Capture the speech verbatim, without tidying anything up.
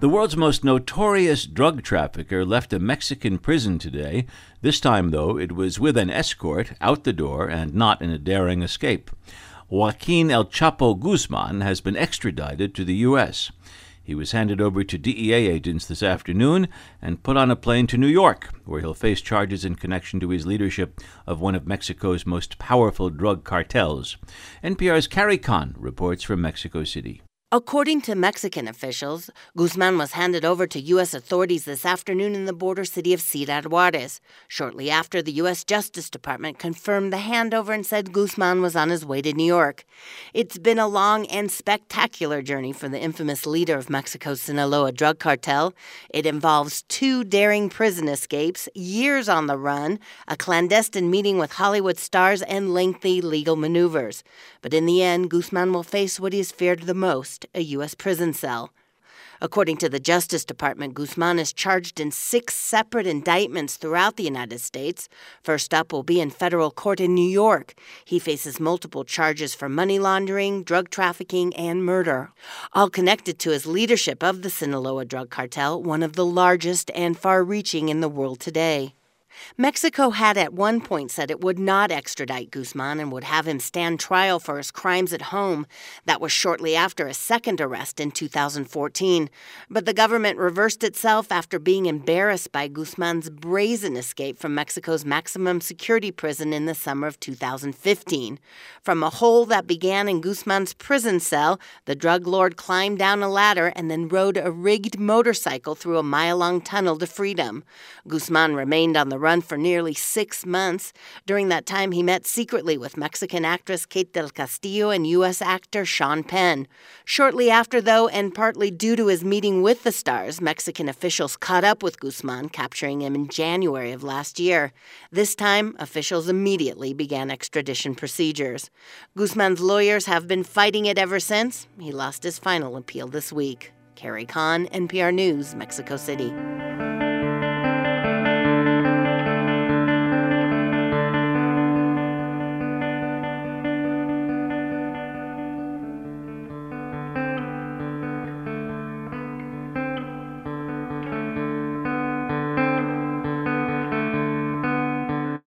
The world's most notorious drug trafficker left a Mexican prison today. This time, though, it was with an escort out the door and not in a daring escape. Joaquin El Chapo Guzman has been extradited to the U S He was handed over to D E A agents this afternoon and put on a plane to New York, where he'll face charges in connection to his leadership of one of Mexico's most powerful drug cartels. N P R's Carrie Kahn reports from Mexico City. According to Mexican officials, Guzman was handed over to U S authorities this afternoon in the border city of Ciudad Juarez. Shortly after, the U S Justice Department confirmed the handover and said Guzman was on his way to New York. It's been a long and spectacular journey for the infamous leader of Mexico's Sinaloa drug cartel. It involves two daring prison escapes, years on the run, a clandestine meeting with Hollywood stars, and lengthy legal maneuvers. But in the end, Guzman will face what he has feared the most: a U S prison cell. According to the Justice Department, Guzman is charged in six separate indictments throughout the United States. First up will be in federal court in New York. He faces multiple charges for money laundering, drug trafficking, and murder, all connected to his leadership of the Sinaloa drug cartel, one of the largest and far-reaching in the world today. Mexico had at one point said it would not extradite Guzman and would have him stand trial for his crimes at home. That was shortly after a second arrest in two thousand fourteen. But the government reversed itself after being embarrassed by Guzman's brazen escape from Mexico's maximum security prison in the summer of two thousand fifteen. From a hole that began in Guzman's prison cell, the drug lord climbed down a ladder and then rode a rigged motorcycle through a mile-long tunnel to freedom. Guzman remained on the run for nearly six months. During that time, he met secretly with Mexican actress Kate del Castillo and U S actor Sean Penn. Shortly after, though, and partly due to his meeting with the stars, Mexican officials caught up with Guzman, capturing him in January of last year. This time, officials immediately began extradition procedures. Guzman's lawyers have been fighting it ever since. He lost his final appeal this week. Carrie Kahn, N P R News, Mexico City.